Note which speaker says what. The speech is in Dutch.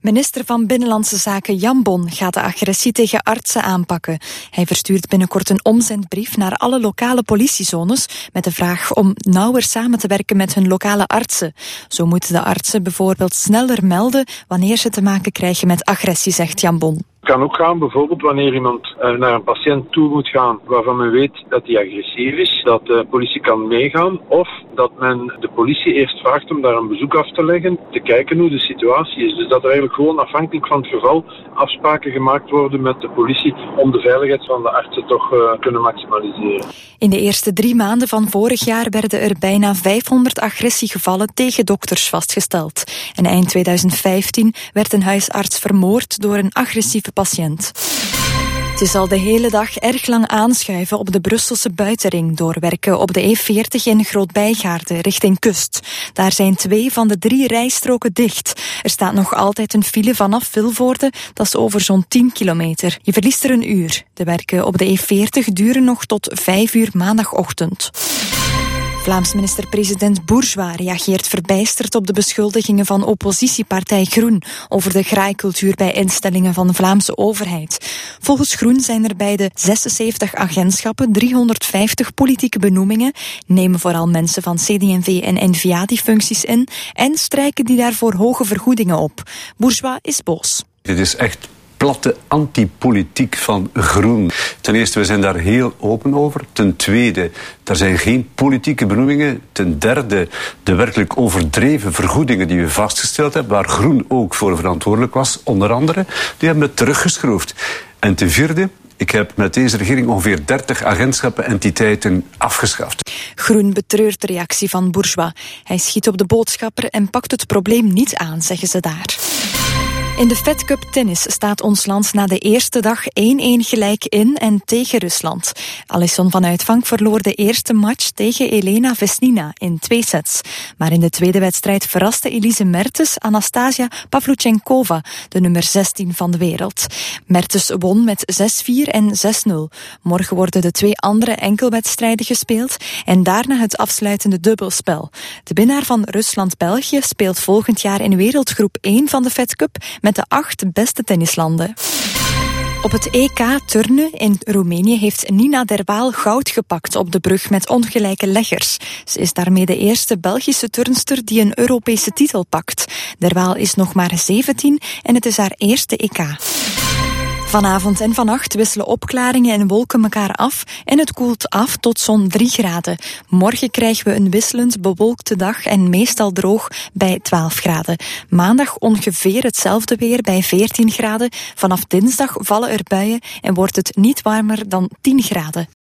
Speaker 1: Minister van Binnenlandse Zaken Jan Bon gaat de agressie tegen artsen aanpakken. Hij verstuurt binnenkort een omzendbrief naar alle lokale politiezones met de vraag om nauwer samen te werken met hun lokale artsen. Zo moeten de artsen bijvoorbeeld sneller melden wanneer ze te maken krijgen met agressie, zegt Jan Bon.
Speaker 2: Het kan ook gaan bijvoorbeeld wanneer iemand naar een patiënt toe moet gaan waarvan men weet dat hij agressief is, dat de politie kan meegaan of dat men de politie eerst vraagt om daar een bezoek af te leggen, te kijken hoe de situatie is. Dus dat er eigenlijk gewoon afhankelijk van het geval afspraken gemaakt worden met de politie om de veiligheid van de artsen toch kunnen maximaliseren.
Speaker 1: In de eerste 3 maanden van vorig jaar werden er bijna 500 agressiegevallen tegen dokters vastgesteld. En eind 2015 werd een huisarts vermoord door een agressieve patiënt. Het is al de hele dag erg lang aanschuiven op de Brusselse buitenring door werken op de E40 in Groot-Bijgaarden richting Kust. Daar zijn 2 van de 3 rijstroken dicht. Er staat nog altijd een file vanaf Vilvoorde, dat is over zo'n 10 kilometer. Je verliest er een uur. De werken op de E40 duren nog tot 5 uur maandagochtend. Vlaams minister-president Bourgeois reageert verbijsterd op de beschuldigingen van oppositiepartij Groen over de graaikultuur bij instellingen van de Vlaamse overheid. Volgens Groen zijn er bij de 76 agentschappen 350 politieke benoemingen, nemen vooral mensen van CD&V en N-VA die functies in en strijken die daarvoor hoge vergoedingen op. Bourgeois is boos.
Speaker 3: Dit is echt platte antipolitiek van Groen. Ten eerste, we zijn daar heel open over. Ten tweede, er zijn geen politieke benoemingen. Ten derde, de werkelijk overdreven vergoedingen die we vastgesteld hebben, waar Groen ook voor verantwoordelijk was, onder andere, die hebben we teruggeschroefd. En ten vierde, ik heb met deze regering ongeveer 30 agentschappen, entiteiten afgeschaft.
Speaker 1: Groen betreurt de reactie van Bourgeois. Hij schiet op de boodschapper en pakt het probleem niet aan, zeggen ze daar. In de Fed Cup tennis staat ons land na de eerste dag 1-1 gelijk in en tegen Rusland. Alisson van Uitvank verloor de eerste match tegen Elena Vesnina in 2 sets. Maar in de tweede wedstrijd verraste Elise Mertens Anastasia Pavlyuchenkova, de nummer 16 van de wereld. Mertens won met 6-4 en 6-0. Morgen worden de 2 andere enkelwedstrijden gespeeld en daarna het afsluitende dubbelspel. De winnaar van Rusland-België speelt volgend jaar in wereldgroep 1 van de Fed Cup met de 8 beste tennislanden. Op het EK turnen in Roemenië heeft Nina Derwaal goud gepakt op de brug met ongelijke leggers. Ze is daarmee de eerste Belgische turnster die een Europese titel pakt. Derwaal is nog maar 17 en het is haar eerste EK. Vanavond en vannacht wisselen opklaringen en wolken elkaar af en het koelt af tot zo'n 3 graden. Morgen krijgen we een wisselend bewolkte dag en meestal droog bij 12 graden. Maandag ongeveer hetzelfde weer bij 14 graden. Vanaf dinsdag vallen er buien en wordt het niet warmer dan 10 graden.